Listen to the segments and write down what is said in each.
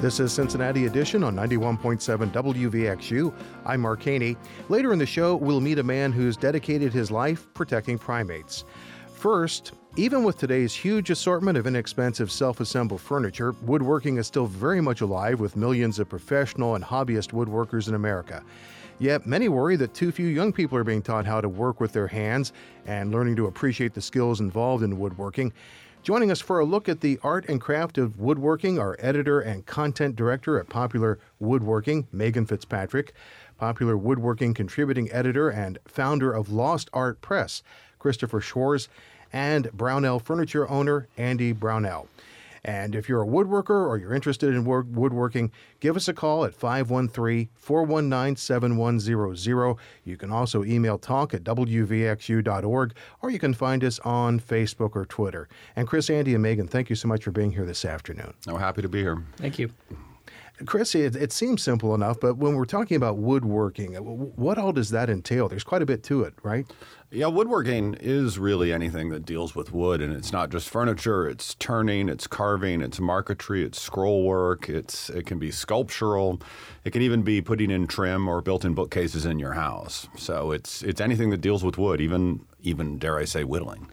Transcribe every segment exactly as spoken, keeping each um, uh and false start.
This is Cincinnati Edition on ninety-one point seven W V X U. I'm Mark Haney. Later in the show, we'll meet a man who's dedicated his life protecting primates. First, even with today's huge assortment of inexpensive self-assembled furniture, woodworking is still very much alive with millions of professional and hobbyist woodworkers in America. Yet many worry that too few young people are being taught how to work with their hands and learning to appreciate the skills involved in woodworking. Joining us for a look at the art and craft of woodworking, our editor and content director at Popular Woodworking, Megan Fitzpatrick, Popular Woodworking contributing editor and founder of Lost Art Press, Christopher Schwarz, and Brownell Furniture owner, Andy Brownell. And if you're a woodworker or you're interested in work, woodworking, give us a call at five one three, four one nine, seven one zero zero. You can also email talk at w v x u dot org, or you can find us on Facebook or Twitter. And Chris, Andy, and Megan, thank you so much for being here this afternoon. Oh, happy to be here. Thank you. Chris, it, it seems simple enough, but when we're talking about woodworking, what all does that entail? There's quite a bit to it, right? Yeah, woodworking is really anything that deals with wood, and it's not just furniture. It's turning, it's carving, it's marquetry, it's scroll work, it's it can be sculptural. It can even be putting in trim or built-in bookcases in your house. So it's it's anything that deals with wood, even, even dare I say, whittling.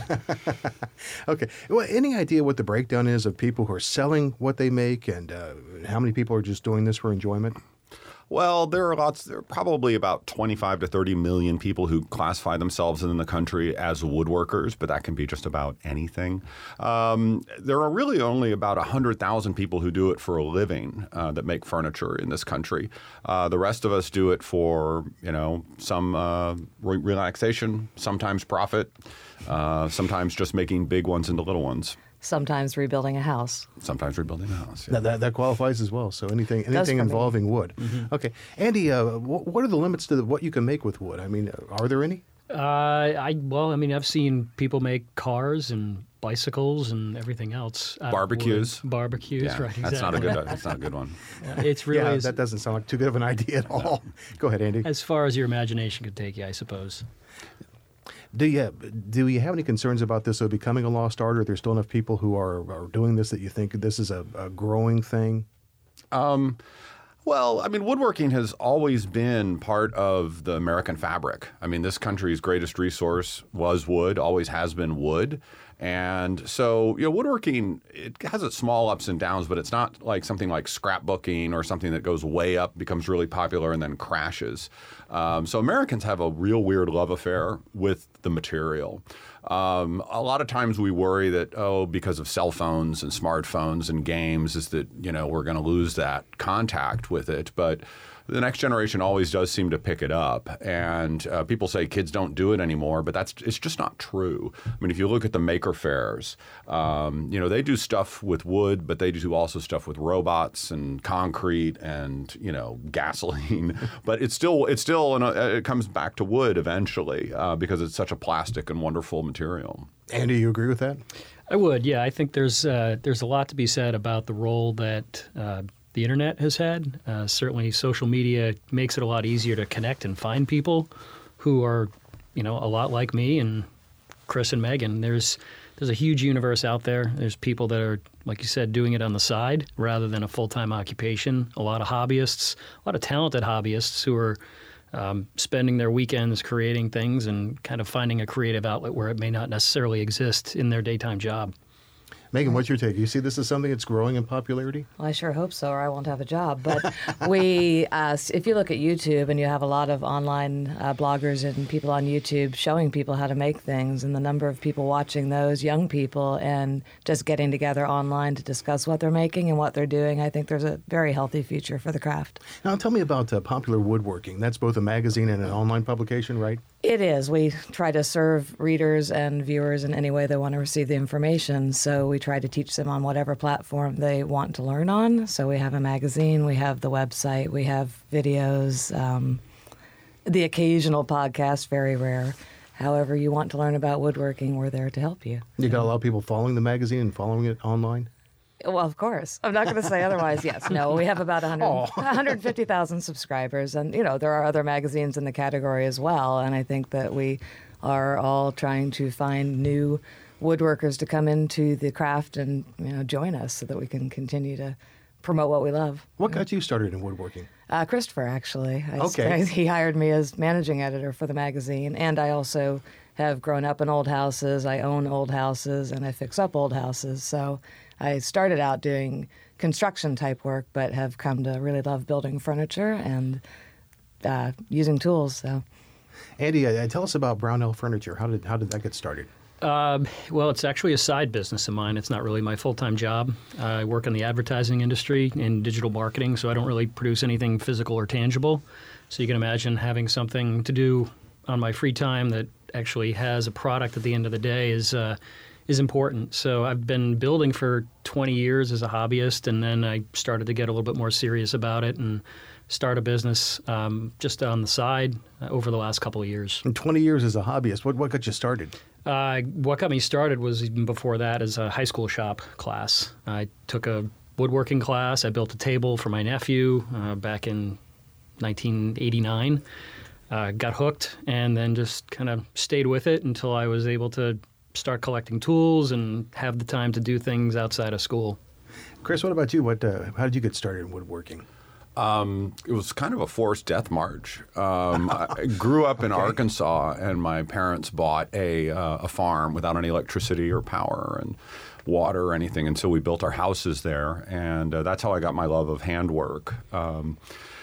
Okay. Well, any idea what the breakdown is of people who are selling what they make, and uh, how many people are just doing this for enjoyment? Well, there are lots, there are probably about twenty-five to thirty million people who classify themselves in the country as woodworkers, but that can be just about anything. Um, there are really only about one hundred thousand people who do it for a living uh, that make furniture in this country. Uh, the rest of us do it for, you know, some uh, re- relaxation, sometimes profit, uh, sometimes just making big ones into little ones. Sometimes rebuilding a house. Sometimes rebuilding a house. Yeah. That, that, that qualifies as well. So anything anything involving me. wood. Mm-hmm. Okay. Andy, uh, what, what are the limits to the, what you can make with wood? I mean, are there any? Uh, I well, I mean, I've seen people make cars and bicycles and everything else. Barbecues. Barbecues, yeah, right, exactly. That's not a good, that's not a good one. Uh, it's really... Yeah, is, that doesn't sound like too good of an idea at all. No. Go ahead, Andy. As far as your imagination could take you, I suppose. Do you do you have any concerns about this of becoming a lost art? Are there still enough people who are, are doing this that you think this is a, a growing thing? Um, well, I mean, woodworking has always been part of the American fabric. I mean, this country's greatest resource was wood, always has been wood. And so, you know, woodworking, it has its small ups and downs, but it's not like something like scrapbooking or something that goes way up, becomes really popular, and then crashes. Um, so Americans have a real weird love affair with the material. Um, a lot of times we worry that, oh, because of cell phones and smartphones and games, is that, you know, we're going to lose that contact with it. But the next generation always does seem to pick it up, and uh, people say kids don't do it anymore, but that's it's just not true. I mean, if you look at the maker fairs, um, you know, they do stuff with wood, but they do also stuff with robots and concrete and, you know, gasoline. But it's still it's still it comes back to wood eventually uh, because it's such a plastic and wonderful material. Andy, you agree with that? I would, yeah. I think there's uh, there's a lot to be said about the role that uh, the internet has had. Uh, certainly social media makes it a lot easier to connect and find people who are, you know, a lot like me and Chris and Megan. There's there's a huge universe out there. There's people that are, like you said, doing it on the side rather than a full-time occupation. A lot of hobbyists, a lot of talented hobbyists who are um, spending their weekends creating things and kind of finding a creative outlet where it may not necessarily exist in their daytime job. Megan, what's your take? You see this as something that's growing in popularity? Well, I sure hope so, or I won't have a job. But we, uh, if you look at YouTube, and you have a lot of online uh, bloggers and people on YouTube showing people how to make things, and the number of people watching those, young people, and just getting together online to discuss what they're making and what they're doing, I think there's a very healthy future for the craft. Now, tell me about uh, Popular Woodworking. That's both a magazine and an online publication, right? It is. We try to serve readers and viewers in any way they want to receive the information. So we try to teach them on whatever platform they want to learn on. So we have a magazine, we have the website, we have videos, um, the occasional podcast, very rare. However you want to learn about woodworking, we're there to help you. You got a lot of people following the magazine and following it online? Well, of course. I'm not going to say otherwise. Yes. No, we have about one hundred, one hundred fifty thousand subscribers. And, you know, there are other magazines in the category as well. And I think that we are all trying to find new woodworkers to come into the craft and, you know, join us so that we can continue to promote what we love. What got you started in woodworking? Uh, Christopher, actually. I, Okay. I, he hired me as managing editor for the magazine, and I also have grown up in old houses. I own old houses, and I fix up old houses. So I started out doing construction type work, but have come to really love building furniture and uh, using tools. So, Andy, uh, tell us about Brownell Furniture. How did how did that get started? Uh, well, it's actually a side business of mine. It's not really my full-time job. Uh, I work in the advertising industry in digital marketing, so I don't really produce anything physical or tangible. So you can imagine having something to do on my free time that actually has a product at the end of the day is uh, is important. So I've been building for twenty years as a hobbyist, and then I started to get a little bit more serious about it and start a business um, just on the side uh, over the last couple of years. In twenty years as a hobbyist, what, what got you started? Uh, what got me started was even before that as a high school shop class. I took a woodworking class. I built a table for my nephew uh, back in nineteen eighty-nine. Uh, got hooked and then just kind of stayed with it until I was able to start collecting tools and have the time to do things outside of school. Chris, what about you? What? Uh, how did you get started in woodworking? Um, it was kind of a forced death march. Um, I grew up in Okay. Arkansas, and my parents bought a uh, a farm without any electricity or power and water or anything, and so we built our houses there, and uh, that's how I got my love of handwork. Um,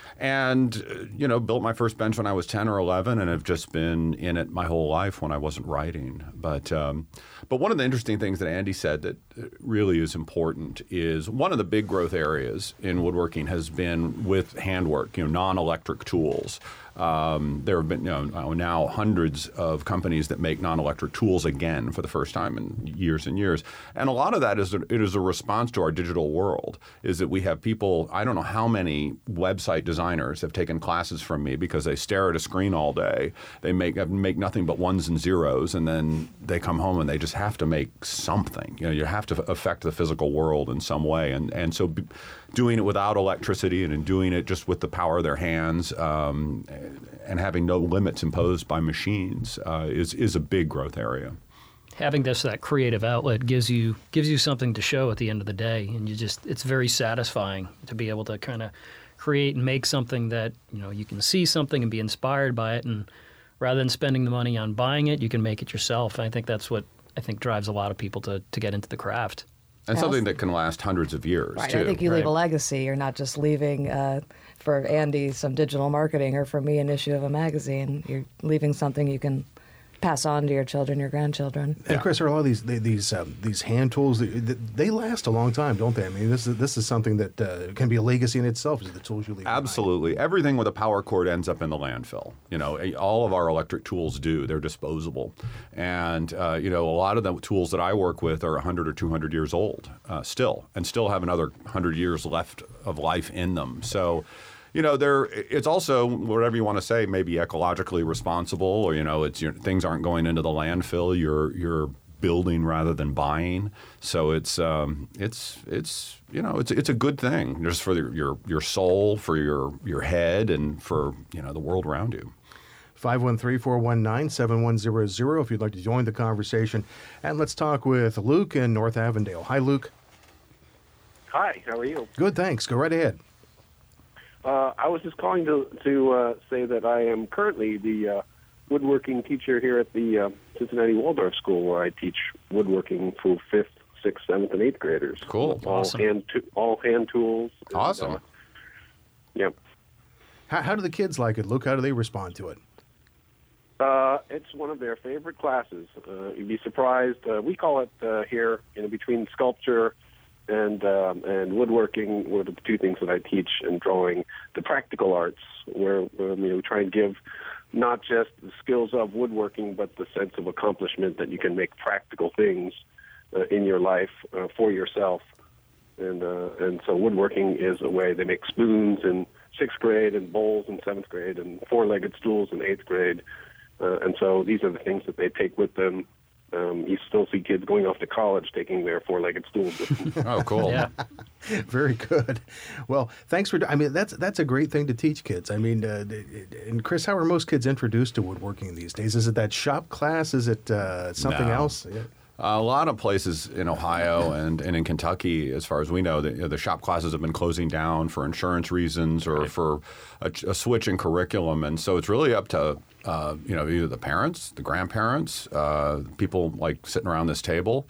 And, uh, you know, built my first bench when I was ten or eleven and have just been in it my whole life when I wasn't writing. But um, but one of the interesting things that Andy said that really is important is one of the big growth areas in woodworking has been with handwork, you know, non-electric tools. Um, there have been you know, now hundreds of companies that make non-electric tools again for the first time in years and years. And a lot of that is a, it is a response to our digital world, is that we have people, I don't know how many website designers have taken classes from me because they stare at a screen all day. They make make nothing but ones and zeros, and then they come home and they just have to make something. You know, you have to affect the physical world in some way. And, and so b- doing it without electricity and doing it just with the power of their hands um, and having no limits imposed by machines uh, is is a big growth area. Having this that creative outlet gives you gives you something to show at the end of the day, and you just it's very satisfying to be able to kind of create and make something that you know you can see something and be inspired by it, and rather than spending the money on buying it, you can make it yourself. And I think that's what I think drives a lot of people to to get into the craft. And Yes. something that can last hundreds of years, right, too. I think you leave a Right. legacy. You're not just leaving, uh, for Andy, some digital marketing, or for me, an issue of a magazine. You're leaving something you can pass on to your children, your grandchildren. And Chris, are a lot of these they, these um, these hand tools? They, they last a long time, don't they? I mean, this is this is something that uh, can be a legacy in itself. Is the tools you leave behind. Absolutely. Everything with a power cord ends up in the landfill. You know, all of our electric tools do. They're disposable. And, uh, you know, a lot of the tools that I work with are one hundred or two hundred years old uh, still, and still have another one hundred years left of life in them. So, you know, there. It's also, whatever you want to say, maybe ecologically responsible, or, you know, it's your, things aren't going into the landfill. You're you're building rather than buying. So it's um, it's it's you know it's it's a good thing just for the, your your soul, for your your head, and for you know the world around you. five one three, four one nine, seven one zero zero if you'd like to join the conversation. And let's talk with Luke in North Avondale. Hi, Luke. Hi, how are you? Good, thanks. Go right ahead. Uh, I was just calling to to uh, say that I am currently the uh, woodworking teacher here at the uh, Cincinnati Waldorf School, where I teach woodworking for fifth, sixth, seventh, and eighth graders. Cool. All Awesome. hand to, all hand tools. and, Awesome. uh, yeah. How, how do the kids like it, Luke? How do they respond to it? Uh, it's one of their favorite classes. Uh, you'd be surprised. Uh, we call it uh, here, you know, between sculpture and um, and woodworking were the two things that I teach, and drawing, the practical arts, where, where you know, we try and give not just the skills of woodworking, but the sense of accomplishment that you can make practical things uh, in your life uh, for yourself. And uh, and so woodworking is a way. They make spoons in sixth grade, and bowls in seventh grade, and four-legged stools in eighth grade. Uh, and so these are the things that they take with them. Um, you still see kids going off to college taking their four-legged stools with them. Oh, cool. Yeah. Very good. Well, thanks for. I mean, that's that's a great thing to teach kids. I mean, uh, and Chris, how are most kids introduced to woodworking these days? Is it that shop class? Is it uh, something No. else? Yeah. Uh, a lot of places in Ohio and, and in Kentucky, as far as we know, the, you know, the shop classes have been closing down for insurance reasons or right. for a, a switch in curriculum. And so it's really up to, uh, you know, either the parents, the grandparents, uh, people like sitting around this table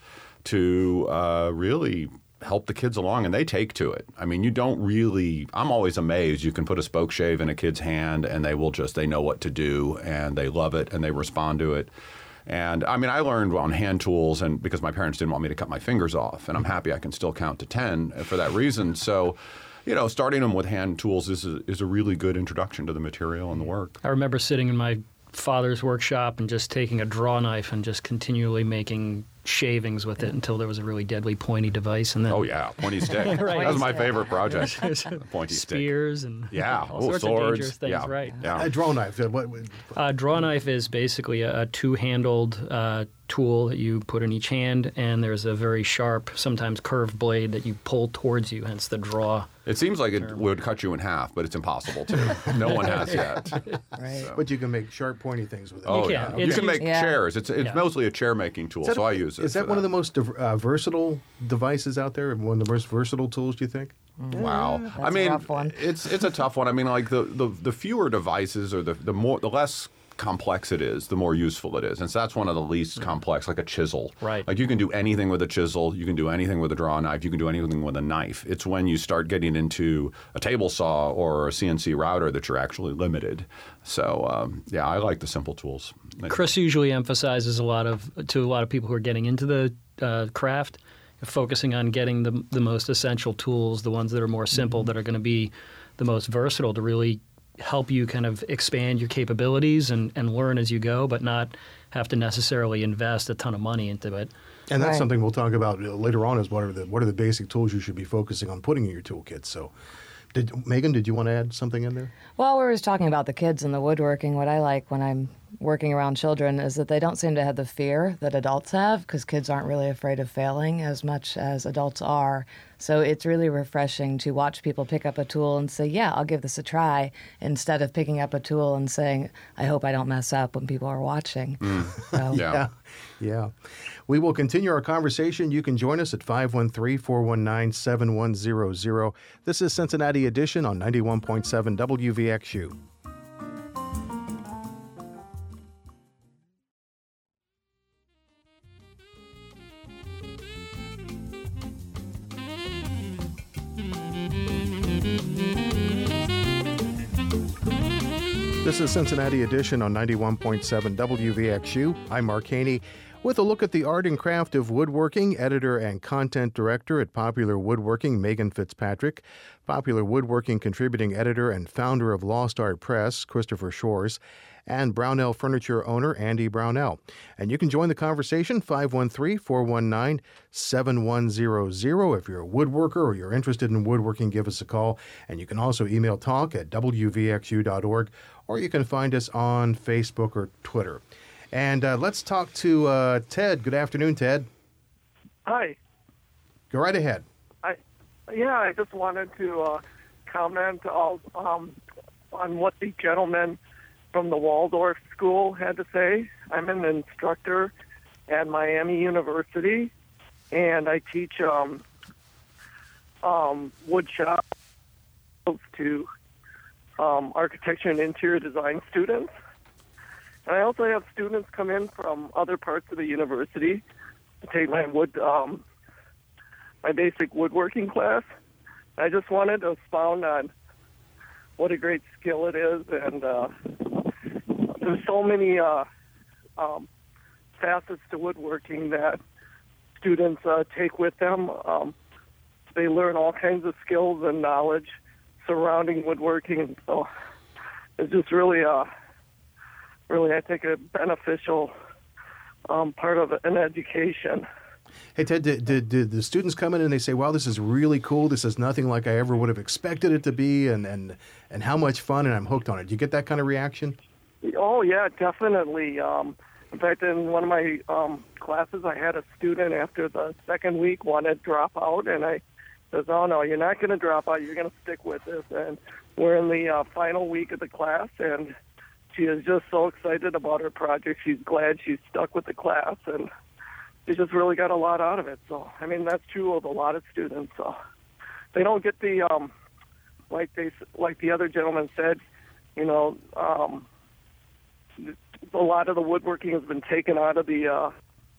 to uh, really help the kids along, and they take to it. I mean, you don't really, I'm always amazed. You can put a spoke shave in a kid's hand and they will just, they know what to do and they love it and they respond to it. And I mean, I learned on hand tools, and because my parents didn't want me to cut my fingers off, and I'm happy I can still count to ten for that reason. So, you know, starting them with hand tools is a, is a really good introduction to the material and the work. I remember sitting in my father's workshop and just taking a draw knife and just continually making shavings with it until there was a really deadly pointy device. And then oh yeah, pointy stick. Right. That was my favorite project. Pointy Spears stick. and yeah, all oh, sorts swords. of dangerous things. Yeah. Right. Yeah. A draw knife. Uh, what, what? A draw knife is basically a, a two-handled uh, tool that you put in each hand, and there's a very sharp, sometimes curved blade that you pull towards you. Hence the draw. It seems like it would cut you in half, but it's impossible to. No one has yet. Right. So. But you can make sharp, pointy things with it. Oh You yeah, can. you It's can used- make Yeah. chairs. It's it's Yeah. mostly a chair making tool, Is that- so I use it. Is that for one of the most uh, versatile devices out there? One of the most versatile tools, do you think? Wow. That's I a mean, rough one. it's it's a tough one. I mean, like the, the, the fewer devices or the, the more the less complex it is, the more useful it is. And so that's one of the least complex, like a chisel. Right. Like you can do anything with a chisel, you can do anything with a draw knife, you can do anything with a knife. It's when you start getting into a table saw or a C N C router that you're actually limited. So um, yeah, I like the simple tools. Chris usually emphasizes a lot of to a lot of people who are getting into the uh, craft, focusing on getting the the most essential tools, the ones that are more simple, that are going to be the most versatile to really help you kind of expand your capabilities and, and learn as you go, but not have to necessarily invest a ton of money into it. And that's Right. something we'll talk about later on. Is what are the what are the basic tools you should be focusing on putting in your toolkit? So, did Megan, did you want to add something in there? Well, we were just talking about the kids and the woodworking. What I like when I'm working around children is that they don't seem to have the fear that adults have, because kids aren't really afraid of failing as much as adults are. So it's really refreshing to watch people pick up a tool and say, yeah, I'll give this a try, instead of picking up a tool and saying, I hope I don't mess up when people are watching. So, Yeah. Yeah, yeah. We will continue our conversation. You can join us at five one three, four one nine, seven one zero zero. This is Cincinnati Edition on ninety-one point seven W V X U. This is Cincinnati Edition on ninety-one point seven W V X U. I'm Mark Haney with a look at the art and craft of woodworking. Editor and content director at Popular Woodworking, Megan Fitzpatrick. Popular Woodworking contributing editor and founder of Lost Art Press, Christopher Shores. And Brownell Furniture owner, Andy Brownell. And you can join the conversation, five one three, four one nine, seven one zero zero. If you're a woodworker or you're interested in woodworking, give us a call. And you can also email talk at w v x u dot org, or you can find us on Facebook or Twitter. And uh, let's talk to uh, Ted. Good afternoon, Ted. Hi. Go right ahead. I, yeah, I just wanted to uh, comment all, um, on what the gentleman from the Waldorf School had to say. I'm an instructor at Miami University, and I teach um, um, wood shop to um, architecture and interior design students. And I also have students come in from other parts of the university to take my wood, um, my basic woodworking class. I just wanted to expound on what a great skill it is, and uh, there's so many uh, um, facets to woodworking that students uh, take with them. Um, they learn all kinds of skills and knowledge surrounding woodworking, and so it's just really, uh, really, I think, a beneficial um, part of an education. Hey, Ted, did, did, did the students come in and they say, wow, this is really cool. This is nothing like I ever would have expected it to be, and, and, and how much fun, and I'm hooked on it. Do you get that kind of reaction? Oh, yeah, definitely. Um, in fact, in one of my um, classes, I had a student after the second week want to drop out, and I says, oh, no, you're not going to drop out. You're going to stick with this. And we're in the uh, final week of the class, and she is just so excited about her project. She's glad she's stuck with the class, and they just really got a lot out of it. So, I mean, that's true of a lot of students. So they don't get the, um, like they, like the other gentleman said, you know, um, a lot of the woodworking has been taken out of the uh,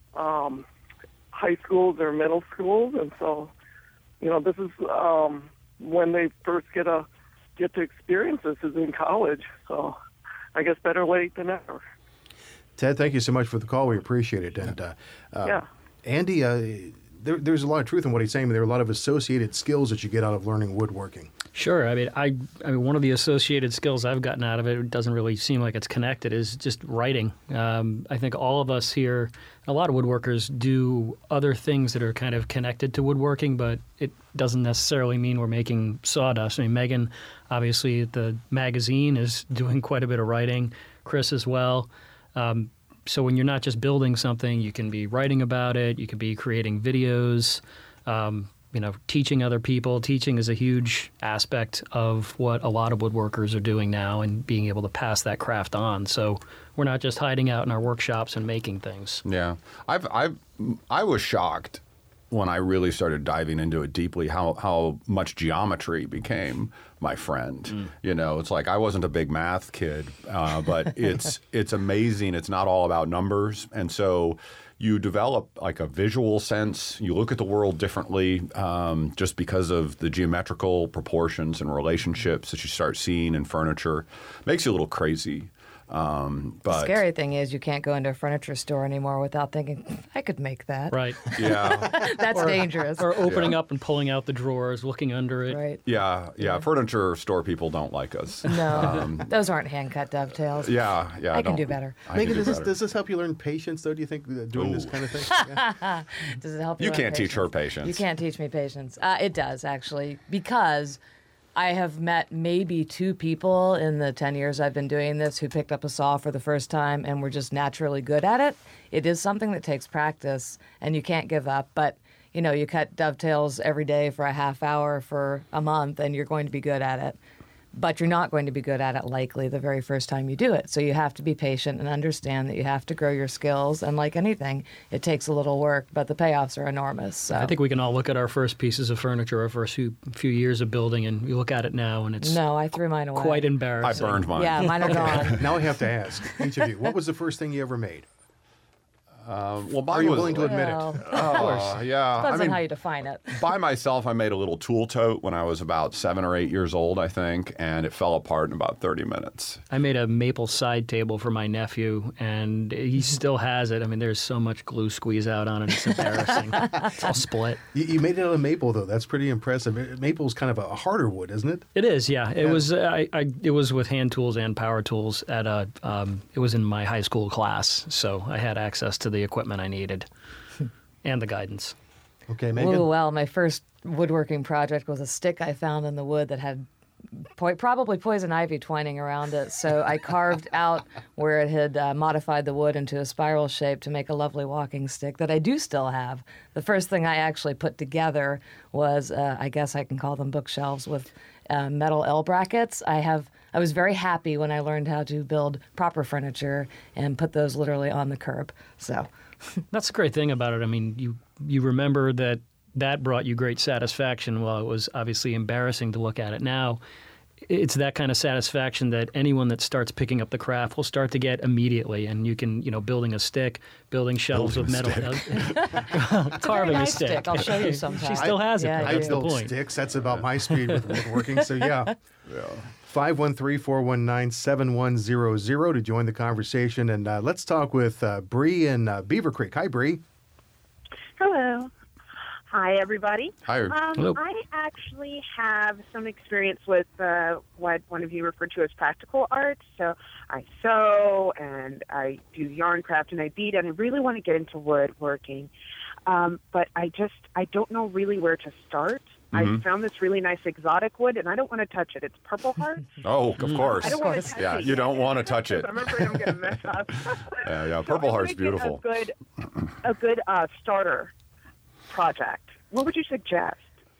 um, high schools or middle schools, and so, you know, this is um, when they first get a get to experience this is in college. So, I guess better late than never. Ted, thank you so much for the call. We appreciate it. And uh, uh, Yeah. Andy, uh, there, there's a lot of truth in what he's saying, but there are a lot of associated skills that you get out of learning woodworking. Sure. I mean, I, I mean, one of the associated skills I've gotten out of it, it doesn't really seem like it's connected, is just writing. Um, I think all of us here, a lot of woodworkers do other things that are kind of connected to woodworking, but it doesn't necessarily mean we're making sawdust. I mean, Megan, obviously, at the magazine is doing quite a bit of writing. Chris as well. Um, so when you're not just building something, you can be writing about it. You can be creating videos. Um, you know, teaching other people. Teaching is a huge aspect of what a lot of woodworkers are doing now and being able to pass that craft on. So we're not just hiding out in our workshops and making things. Yeah. I've, I've, I was shocked when I really started diving into it deeply how, how much geometry became my friend. Mm. You know, it's like I wasn't a big math kid, uh, but it's it's amazing. It's not all about numbers. And so you develop like a visual sense. You look at the world differently um, just because of the geometrical proportions and relationships that you start seeing in furniture. Makes you a little crazy. Um, but the scary thing is you can't go into a furniture store anymore without thinking, I could make that. Right. Yeah. That's or, dangerous. Or opening Yeah. up and pulling out the drawers, looking under it. Right. Yeah, yeah. Furniture store people don't like us. No, Um, those aren't hand-cut dovetails. yeah, yeah. I can don't- do better. I can Megan, do does this, better. does this help you learn patience, though, do you think, uh, doing this Ooh. kind of thing? Yeah. Does it help you? You learn can't teach her patience? patience. You can't teach me patience. Uh, it does, actually, because I have met maybe two people in the ten years I've been doing this who picked up a saw for the first time and were just naturally good at it. It is something that takes practice, and you can't give up. But, you know, you cut dovetails every day for a half hour for a month, and you're going to be good at it. But you're not going to be good at it likely the very first time you do it. So you have to be patient and understand that you have to grow your skills. And like anything, it takes a little work, but the payoffs are enormous. So. I think we can all look at our first pieces of furniture, our first few, few years of building, and we look at it now, and it's No, I threw mine away. quite I embarrassing. burned mine. Yeah, mine are gone. Now I have to ask each of you, what was the first thing you ever made? Um, well, mine Are you was- willing to admit it? Well, Uh, yeah. depends I mean, on how you define it. by myself, I made a little tool tote when I was about seven or eight years old, I think, and it fell apart in about thirty minutes. I made a maple side table for my nephew, and he still has it. I mean, there's so much glue squeeze out on it, it's embarrassing. It's all split. You, you made it out of maple, though. That's pretty impressive. Maple's kind of a harder wood, isn't it? It is, yeah. It Yeah. was. Uh, I, I. It was with hand tools and power tools. At a. Um, it was in my high school class, so I had access to the equipment I needed, and the guidance. Okay, Megan? Oh, well, my first woodworking project was a stick I found in the wood that had po- probably poison ivy twining around it. So I carved out where it had uh, modified the wood into a spiral shape to make a lovely walking stick that I do still have. The first thing I actually put together was, uh, I guess I can call them bookshelves with uh, metal L brackets. I have. I was very happy when I learned how to build proper furniture and put those literally on the curb. So. That's the great thing about it. I mean, you you remember that that brought you great satisfaction. While it was obviously embarrassing to look at it now, it's that kind of satisfaction that anyone that starts picking up the craft will start to get immediately. And you can, you know, building a stick, building shelves Building of metal, It's a carving very a nice stick. stick. I'll show you sometime. She still has it. Yeah, though. I I That's the build point. sticks. That's about my speed with woodworking. So, yeah. Yeah. five one three, four one nine, seven one zero zero to join the conversation. And uh, let's talk with uh, Bree in uh, Beaver Creek. Hi, Bree. Hello. Hi, everybody. Hi. Um, Hello. I actually have some experience with uh, what one of you referred to as practical art. So I sew and I do yarn craft and I bead, and I really want to get into woodworking. Um, but I just, I don't know really where to start. I found this really nice exotic wood, and I don't want to touch it. It's Purple Heart. Oh, of course. I don't want to touch Yeah, it. you don't want to touch it. I'm afraid I'm going to mess up. Yeah, yeah. So Purple I Heart's wanna get beautiful. A good, a good uh, starter project. What would you suggest?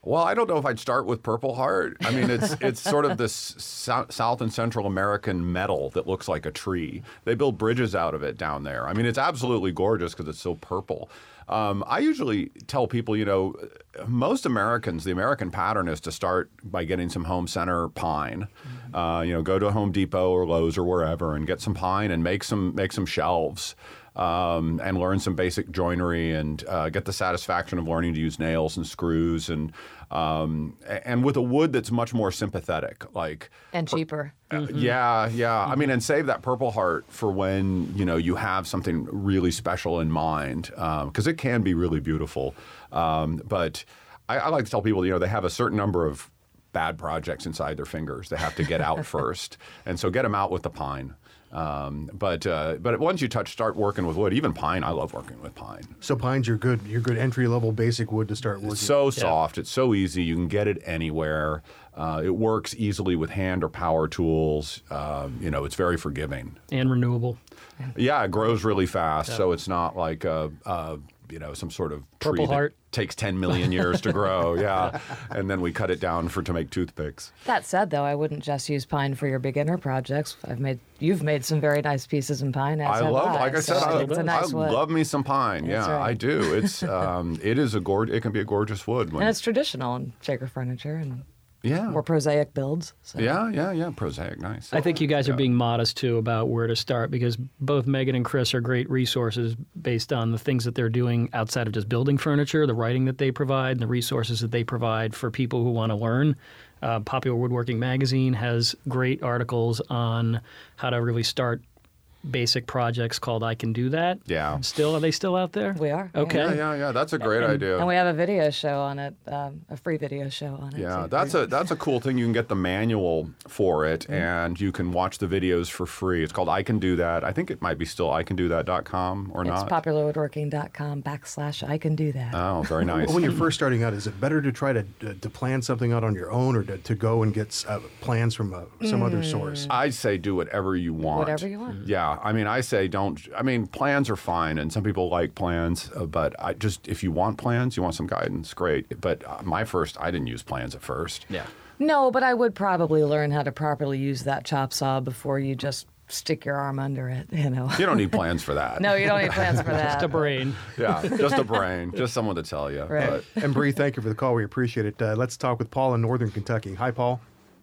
Well, I don't know if I'd start with Purple Heart. I mean, it's it's sort of this so- South and Central American metal that looks like a tree. They build bridges out of it down there. I mean, it's absolutely gorgeous because it's so purple. Um, I usually tell people, you know, most Americans, the American pattern is to start by getting some home center pine. Mm-hmm. Uh, you know, go to Home Depot or Lowe's or wherever and get some pine and make some make some shelves. Um, and learn some basic joinery and uh, get the satisfaction of learning to use nails and screws and um, and with a wood that's much more sympathetic, like and cheaper. Uh, mm-hmm. Yeah, yeah. Mm-hmm. I mean, and save that Purple Heart for when you know you have something really special in mind, because um, it can be really beautiful. Um, but I, I like to tell people, you know, they have a certain number of bad projects inside their fingers. They have to get out first, and so get them out with the pine. Um, but uh, but once you touch, start working with wood, even pine. I love working with pine. So pine's your good your good entry level basic wood to start working. It's so with. soft. Yeah. It's so easy. You can get it anywhere. Uh, it works easily with hand or power tools. Um, you know, it's very forgiving and renewable. Yeah, it grows really fast, yeah. So it's not like a, a you know some sort of tree Purple that Heart. takes ten million years to grow. Yeah, and then we cut it down for to make toothpicks. That said, though, I wouldn't just use pine for your beginner projects. I've made you've made some very nice pieces in pine. As I love, I, like I so said, I, it's a nice I wood. love me some pine. That's yeah, right. I do. It's um, it is a gorge. It can be a gorgeous wood. When, and it's traditional in Shaker furniture and yeah, more prosaic builds. So. Yeah, yeah, yeah, prosaic, nice. I think you guys yeah. are being modest too about where to start because both Megan and Chris are great resources based on the things that they're doing outside of just building furniture, the writing that they provide, and the resources that they provide for people who want to learn. Uh, Popular Woodworking Magazine has great articles on how to really start basic projects called I Can Do That. Yeah. Still, are they still out there? We are. Okay. Yeah, yeah, yeah. That's a great and, idea. And we have a video show on it, um, a free video show on it. Yeah, too. that's a that's a cool thing. You can get the manual for it, Mm-hmm. and you can watch the videos for free. It's called I Can Do That. I think it might be still I can do that dot com or It's not. popular woodworking dot com backslash I Can Do That. Oh, very nice. When you're first starting out, is it better to try to to plan something out on your own, or to, to go and get uh, plans from uh, some Mm. other source? I'd say do whatever you want. Whatever you want. Yeah, I mean, I say don't. I mean, plans are fine, and some people like plans. Uh, but I just, if you want plans, you want some guidance, great. But uh, my first, I didn't use plans at first. Yeah. No, but I would probably learn how to properly use that chop saw before you just stick your arm under it, you know. You don't need plans for that. No, you don't need plans for that. Just a brain. Yeah, just a brain, just someone to tell you. Right. But, And Bree, thank you for the call. We appreciate it. Uh, let's talk with Paul in Northern Kentucky. Hi, Paul.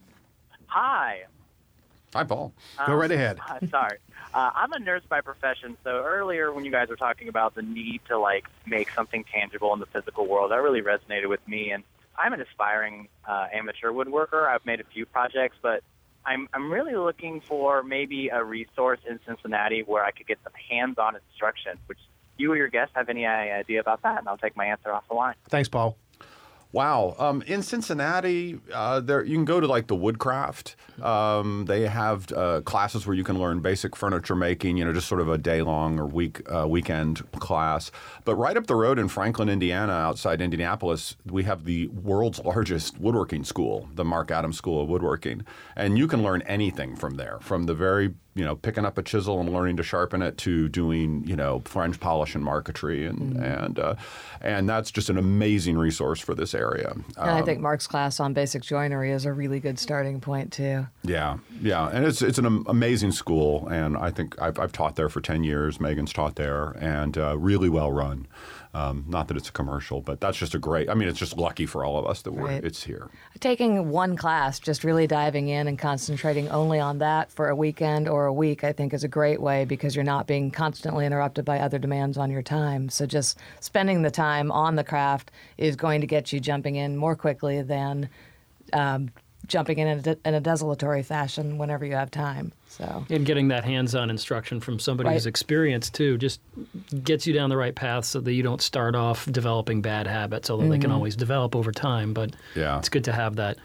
Hi. hi, Paul. Go Um, right ahead. uh, sorry. Uh, I'm a nurse by profession, so earlier when you guys were talking about the need to, like, make something tangible in the physical world, that really resonated with me. And I'm an aspiring uh, amateur woodworker. I've made a few projects, but I'm I'm really looking for maybe a resource in Cincinnati where I could get some hands-on instruction. Which you or your guests have any idea about that? And I'll take my answer off the line. Thanks, Paul. Wow. Um, in Cincinnati, uh, there you can go to like the Woodcraft. Um, they have uh, classes where you can learn basic furniture making, you know, just sort of a day-long or week uh, weekend class. But right up the road in Franklin, Indiana, outside Indianapolis, we have the world's largest woodworking school, the Mark Adams School of Woodworking. And you can learn anything from there, from the very you know, picking up a chisel and learning to sharpen it to doing, you know, flange polish and marquetry. And mm-hmm. and uh, and that's just an amazing resource for this area. And um, I think Mark's class on basic joinery is a really good starting point, too. Yeah, yeah. And it's it's an am- amazing school. And I think I've, I've taught there for ten years. Megan's taught there and uh, really well run. Um, not that it's a commercial, but that's just a great, I mean, it's just lucky for all of us that we're, Right. it's here. Taking one class, just really diving in and concentrating only on that for a weekend or a week, I think is a great way because you're not being constantly interrupted by other demands on your time. So just spending the time on the craft is going to get you jumping in more quickly than um, jumping in in a, in a desultory fashion whenever you have time. So And getting that hands-on instruction from somebody Right. who's experienced too just gets you down the right path so that you don't start off developing bad habits, although they can always develop over time. But Yeah. it's good to have that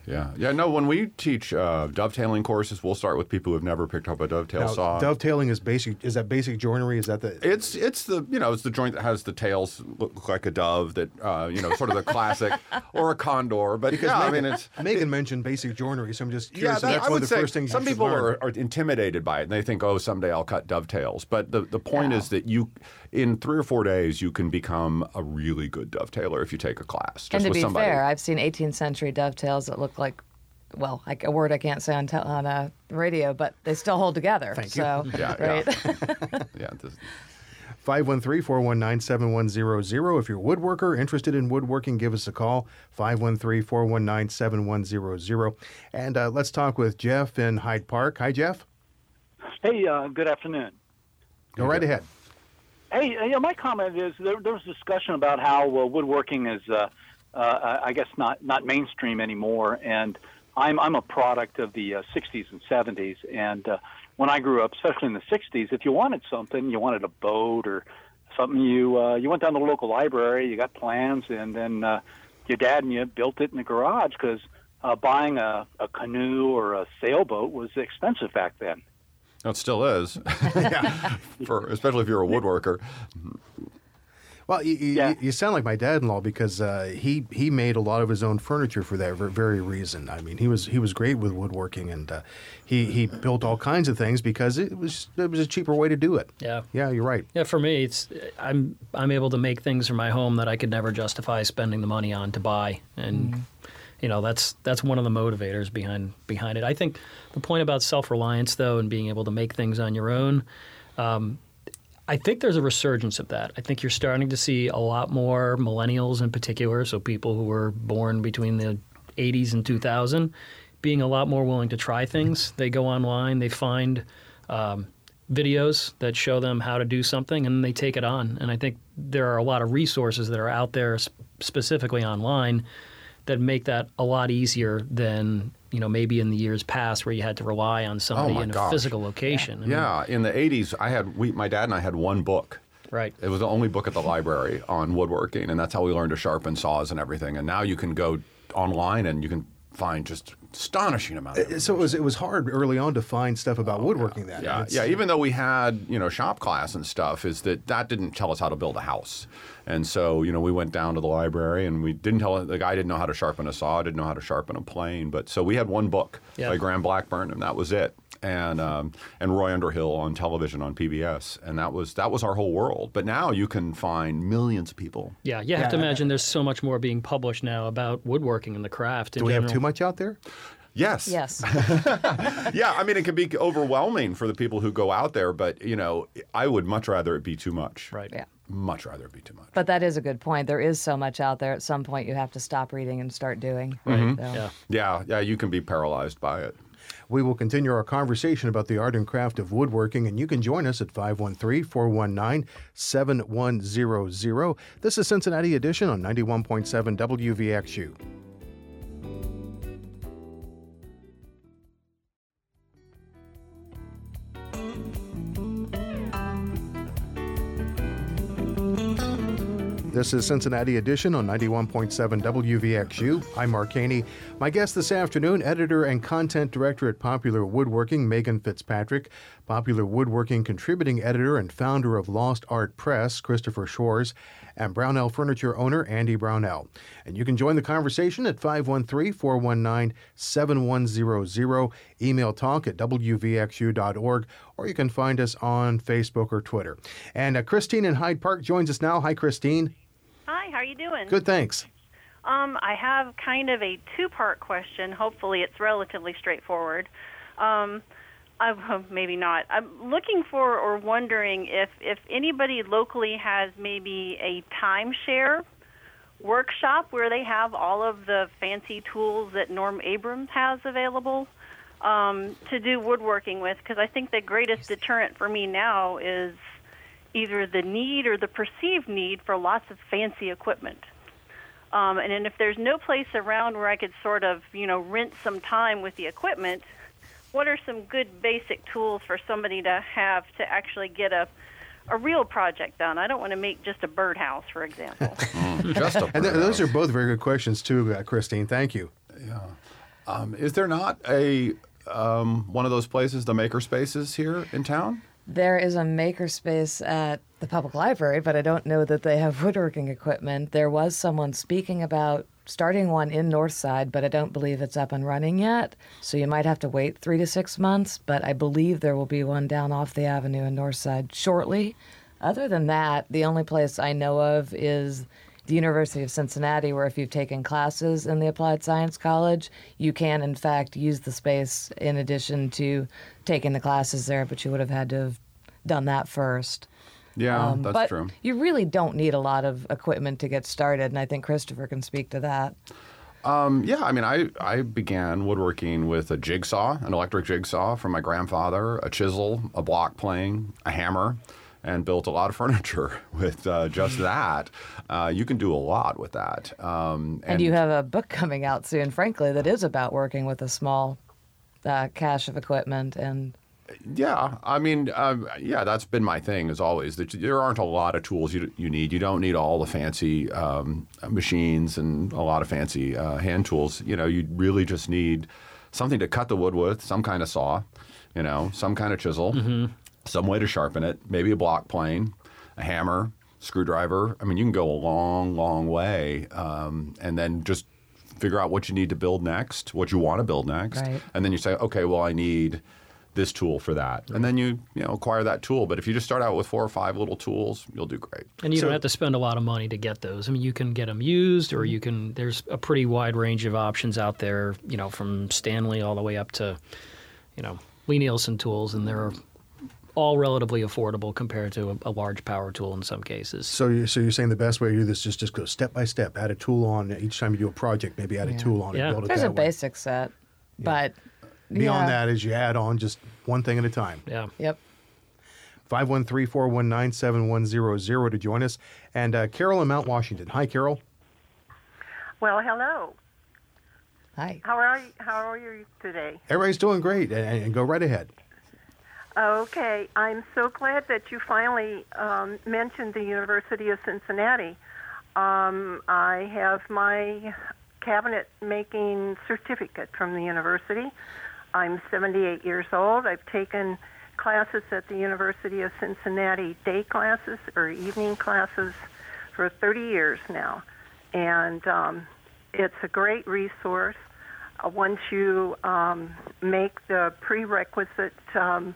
Yeah, yeah. No, when we teach uh, dovetailing courses, we'll start with people who've never picked up a dovetail Now, saw. dovetailing is basic. Is that basic joinery? Is that the? It's it's the you know it's the joint that has the tails look like a dove that uh, you know sort of the classic or a condor. But Because yeah, I Megan, mean it's Megan mentioned basic joinery, so I'm just yeah. curious. That, if that's I one would of the say first things some you should people learn. are, are intimidated by it and they think, oh, someday I'll cut dovetails. But the the point Yeah. is that you in three or four days you can become a really good dovetailer if you take a class. Just And to with be somebody. fair, I've seen eighteenth century dovetails that look like, well, like a word I can't say on, te- on a radio, but they still hold together. Thank you. So, Yeah, right? yeah. yeah this, five one three, four one nine, seven one zero zero. If you're a woodworker interested in woodworking, give us a call, five one three, four one nine, seven one zero zero. And uh, let's talk with Jeff in Hyde Park. Hi, Jeff. Hey, uh, good afternoon. Go right ahead. Hey, uh, you know, my comment is there, there was discussion about how uh, woodworking is, uh, uh, I guess, not, not mainstream anymore. And I'm I'm a product of the uh, sixties and seventies. And uh, when I grew up, especially in the sixties, if you wanted something, you wanted a boat or something, you uh, you went down to the local library, you got plans, and then uh, your dad and you built it in the garage because uh, buying a, a canoe or a sailboat was expensive back then. it still is, for especially if you're a woodworker. Well, you, you, Yeah. you sound like my dad-in-law because uh, he he made a lot of his own furniture for that ver- very reason. I mean, he was he was great with woodworking, and uh, he he built all kinds of things because it was it was a cheaper way to do it. Yeah. Yeah, you're right. Yeah, for me, it's I'm I'm able to make things for my home that I could never justify spending the money on to buy, and you know that's that's one of the motivators behind behind it. I think the point about self-reliance, though, and being able to make things on your own, um, I think there's a resurgence of that. I think you're starting to see a lot more millennials in particular, so people who were born between the eighties and two thousand, being a lot more willing to try things. They go online, they find um, videos that show them how to do something, and they take it on. And I think there are a lot of resources that are out there, sp- specifically online, that make that a lot easier than you know maybe in the years past where you had to rely on somebody my in a gosh. physical location. I mean, Yeah, in the eighties, I had we my dad and I had one book. right. It was the only book at the library on woodworking, and that's how we learned to sharpen saws and everything. And now you can go online and you can find just astonishing amount of So it was it was hard early on to find stuff about woodworking. Then Yeah, It's- yeah. Even though we had you know shop class and stuff, is that that didn't tell us how to build a house, and so you know we went down to the library and we didn't tell the guy didn't know how to sharpen a saw, didn't know how to sharpen a plane, but so we had one book Yeah. by Graham Blackburn, and that was it. And um, and Roy Underhill on television on P B S, and that was that was our whole world. But now you can find millions of people. Yeah, you have to imagine there's so much more being published now about woodworking and the craft. In Do we have general. too much out there? Yes. Yes. Yeah, I mean, it can be overwhelming for the people who go out there, but, you know, I would much rather it be too much. Right. Yeah. Much rather it be too much. But that is a good point. There is so much out there. At some point, you have to stop reading and start doing. Right. So- Yeah. Yeah, yeah, you can be paralyzed by it. We will continue our conversation about the art and craft of woodworking, and you can join us at five one three, four one nine, seven one zero zero. This is Cincinnati Edition on ninety-one point seven W V X U. This is Cincinnati Edition on ninety-one point seven W V X U. I'm Mark Haney. My guest this afternoon, editor and content director at Popular Woodworking, Megan Fitzpatrick. Popular Woodworking contributing editor and founder of Lost Art Press, Christopher Shores, and Brownell Furniture owner, Andy Brownell. And you can join the conversation at five one three, four one nine, seven one zero zero, email talk at w v x u dot org, or you can find us on Facebook or Twitter. And uh, Christine in Hyde Park joins us now. Hi, Christine. Hi, how are you doing? Good, thanks. Um, I have kind of a two-part question. Hopefully it's relatively straightforward. Um, I, well, maybe not. I'm looking for or wondering if, if anybody locally has maybe a timeshare workshop where they have all of the fancy tools that Norm Abrams has available um, to do woodworking with, because I think the greatest deterrent for me now is either the need or the perceived need for lots of fancy equipment. Um, and, and if there's no place around where I could sort of, you know, rent some time with the equipment, what are some good basic tools for somebody to have to actually get a, a real project done? I don't want to make just a birdhouse, for example. Mm, just a And th- those are both very good questions, too, uh, Christine. Thank you. Yeah. Um, is there not a um, one of those places, the maker spaces here in town? There is a makerspace at the public library, but I don't know that they have woodworking equipment. There was someone speaking about starting one in Northside, but I don't believe it's up and running yet. So you might have to wait three to six months, but I believe there will be one down off the avenue in Northside shortly. Other than that, the only place I know of is the University of Cincinnati, where if you've taken classes in the Applied Science College, you can, in fact, use the space in addition to taking the classes there, but you would have had to have done that first. Yeah, Um, that's but true. you really don't need a lot of equipment to get started, and I think Christopher can speak to that. Um, yeah, I mean, I, I began woodworking with a jigsaw, an electric jigsaw from my grandfather, a chisel, a block plane, a hammer, and built a lot of furniture with uh, just that. Uh, you can do a lot with that. Um, And, you have a book coming out soon, frankly, that is about working with a small uh, cache of equipment. And Yeah, I mean, um, yeah, that's been my thing as always. That there aren't a lot of tools you you need. You don't need all the fancy um, machines and a lot of fancy uh, hand tools. You know, you really just need something to cut the wood with, some kind of saw, you know, some kind of chisel, Mm-hmm. some way to sharpen it, maybe a block plane, a hammer, screwdriver. I mean, you can go a long, long way, um, and then just figure out what you need to build next, what you want to build next, Right. and then you say, okay, well, I need this tool for that. And then you, you know, acquire that tool. But if you just start out with four or five little tools, you'll do great. And you So- don't have to spend a lot of money to get those. I mean, you can get them used, or you can. There's a pretty wide range of options out there. You know, from Stanley all the way up to, you know, Lee Nielsen tools, and they're all relatively affordable compared to a, a large power tool in some cases. So you're, so you're saying the best way to do this is just go step by step, add a tool on each time you do a project, maybe add a Yeah. tool on Yeah. it, build it there's that a way. basic set, but Beyond yeah. that, as you add on just one thing at a time. Yeah. Yep. five one three, four one nine, seven one zero zero to join us. And uh, Carol in Mount Washington. Hi, Carol. Well, hello. Hi. How are you, how are you today? Everybody's doing great, and, and go right ahead. Okay, I'm so glad that you finally um, mentioned the University of Cincinnati. Um, I have my cabinet making certificate from the university. I'm seventy-eight years old. I've taken classes at the University of Cincinnati, day classes or evening classes, for thirty years now. And um, it's a great resource. Uh, once you um, make the prerequisite um,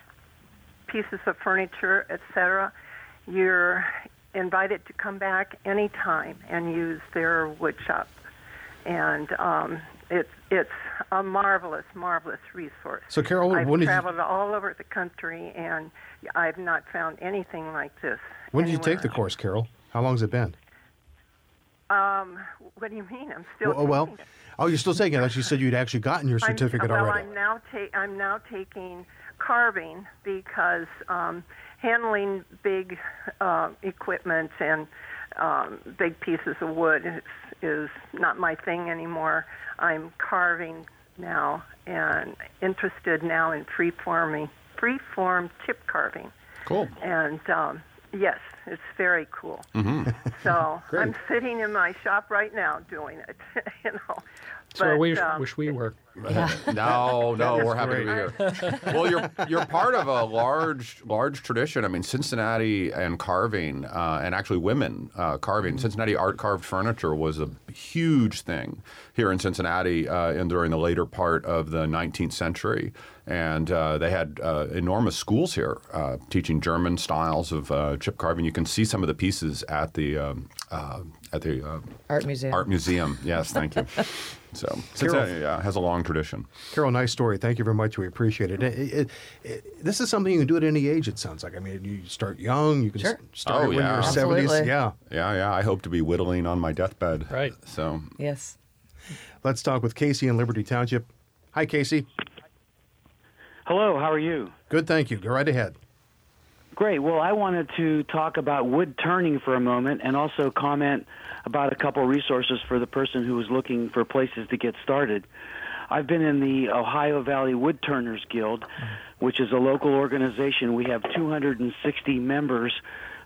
pieces of furniture, et cetera, you're invited to come back anytime and use their wood shop. And um, it's it's a marvelous, marvelous resource. So, Carol, I've when did you, traveled all over the country, and I've not found anything like this. when did you take the anywhere course, Carol? How long has it been? else. Um, what do you mean? I'm still Well, well, taking it. oh, you're still taking it. I thought you said you'd actually gotten your certificate I'm, well, already. I'm now ta- I'm now taking carving because um, handling big uh, equipment and um, big pieces of wood is, is not my thing anymore. I'm carving now and interested now in free-forming, free-form chip carving. Cool. And um, yes, it's very cool. Mm-hmm. So Great. I'm sitting in my shop right now doing it. you know. That's where we um, wish we were. No, no, we're happy great. to be here. Well, you're you're part of a large large tradition. I mean, Cincinnati and carving, uh, and actually women uh, carving. Cincinnati art carved furniture was a huge thing here in Cincinnati, uh, and during the later part of the nineteenth century. And uh, they had uh, enormous schools here uh, teaching German styles of uh, chip carving. You can see some of the pieces at the um, uh, at the uh, Art museum. art museum. Yes, thank you. So Cincinnati yeah, has a long tradition. Carol, nice story. Thank you very much. We appreciate it. It, it, it. This is something you can do at any age, it sounds like. I mean, you start young. You can Sure. s- start Oh, it when yeah. you're seventies. Absolutely. Yeah. Yeah, yeah. I hope to be whittling on my deathbed. Right. So, Yes. Let's talk with Casey in Liberty Township. Hi, Casey. Hello, how are you? Good, thank you. Go right ahead. Great. Well, I wanted to talk about wood turning for a moment and also comment about a couple resources for the person who is looking for places to get started. I've been in the Ohio Valley Wood Turners Guild, which is a local organization. We have two hundred sixty members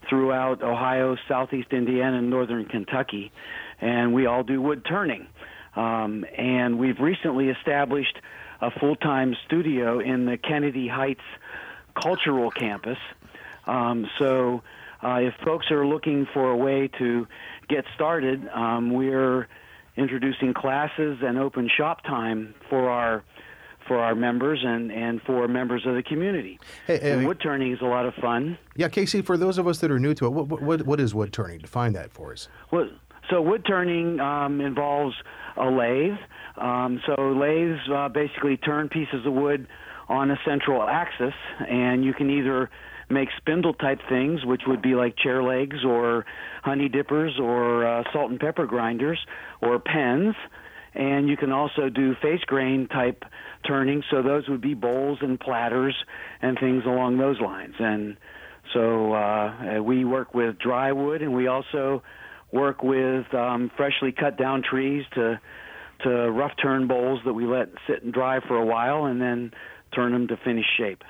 throughout Ohio, southeast Indiana, and northern Kentucky, and we all do wood turning. Um, and we've recently established a full-time studio in the Kennedy Heights Cultural Campus. Um, so uh, if folks are looking for a way to get started, um, we're introducing classes and open shop time for our for our members and, and for members of the community. Hey, hey, and wood turning is a lot of fun. Yeah, Casey, for those of us that are new to it, what, what, what is wood turning? Define that for us. Well, so wood turning um, involves a lathe. Um, so lathes uh, basically turn pieces of wood on a central axis, and you can either make spindle-type things, which would be like chair legs or honey dippers or uh, salt and pepper grinders or pens. And you can also do face grain type turning, so those would be bowls and platters and things along those lines. And so uh, we work with dry wood, and we also work with um, freshly cut down trees to to rough turn bowls that we let sit and dry for a while and then turn them to finished shape.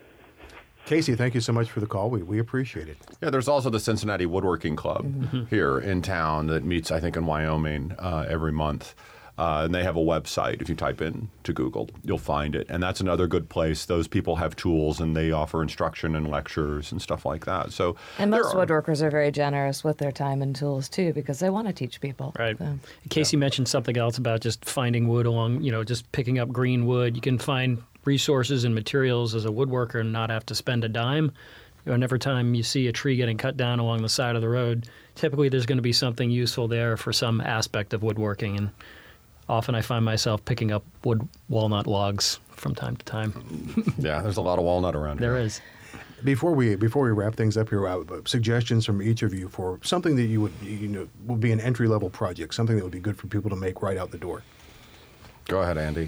Casey, thank you so much for the call. We we appreciate it. Yeah, there's also the Cincinnati Woodworking Club Mm-hmm. here in town that meets, I think, in Wyoming uh, every month. Uh, and they have a website. If you type in to Google, you'll find it. And that's another good place. Those people have tools, and they offer instruction and lectures and stuff like that. So And there most are- woodworkers are very generous with their time and tools, too, because they want to teach people. Right. So. Casey mentioned something else about just finding wood along, you know, just picking up green wood. You can find resources and materials as a woodworker and not have to spend a dime. You know, and every time you see a tree getting cut down along the side of the road, typically there's going to be something useful there for some aspect of woodworking. And often I find myself picking up wood walnut logs from time to time. Yeah, there's a lot of walnut around There here. is. Before we before we wrap things up here, uh, suggestions from each of you for something that you would you know would be an entry level project, something that would be good for people to make right out the door. Go ahead, Andy.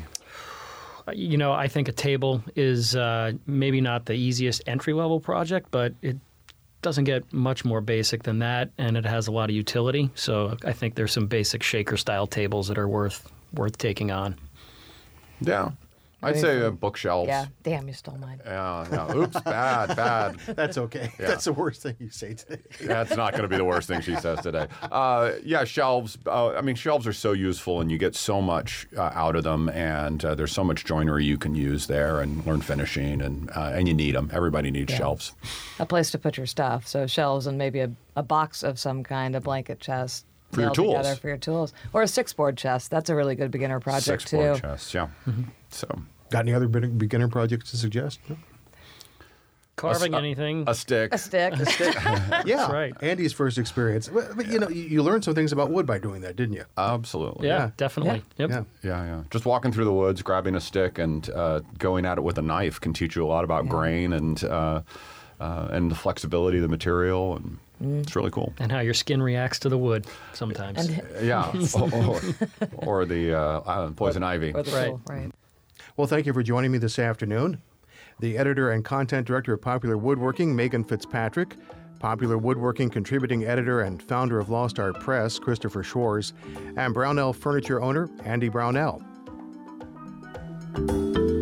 You know, I think a table is uh, maybe not the easiest entry-level project, but it doesn't get much more basic than that, and it has a lot of utility. So I think there's some basic shaker-style tables that are worth worth taking on. Yeah. I'd say uh, bookshelves. Yeah, damn, you stole mine. Yeah, yeah. Oops, bad, bad. That's okay. Yeah. That's the worst thing you say today. That's not going to be the worst thing she says today. Uh, yeah, shelves. Uh, I mean, shelves are so useful, and you get so much uh, out of them, and uh, there's so much joinery you can use there and learn finishing, and uh, and you need them. Everybody needs Yeah. shelves. A place to put your stuff. So shelves and maybe a, a box of some kind, a blanket chest. For your nailed tools. Together for your tools. Or a six-board chest. That's a really good beginner project, Six too. board chests, yeah. So Got any other be- beginner projects to suggest? No? Carving a, anything. a stick. A stick. A stick. Yeah, That's right. Andy's first experience. But, but you know, you, you learned some things about wood by doing that, didn't you? Absolutely. Yeah, Yeah. definitely. Yep. Yeah. Yeah, yeah. Just walking through the woods, grabbing a stick, and uh, going at it with a knife can teach you a lot about grain and uh, uh, and the flexibility of the material, and it's really cool. And how your skin reacts to the wood sometimes. And, Yeah, or, or the uh, uh, poison ivy. or the Right. tool, right. Well, thank you for joining me this afternoon. The editor and content director of Popular Woodworking, Megan Fitzpatrick, Popular Woodworking contributing editor and founder of Lost Art Press, Christopher Schwarz, and Brownell Furniture owner, Andy Brownell.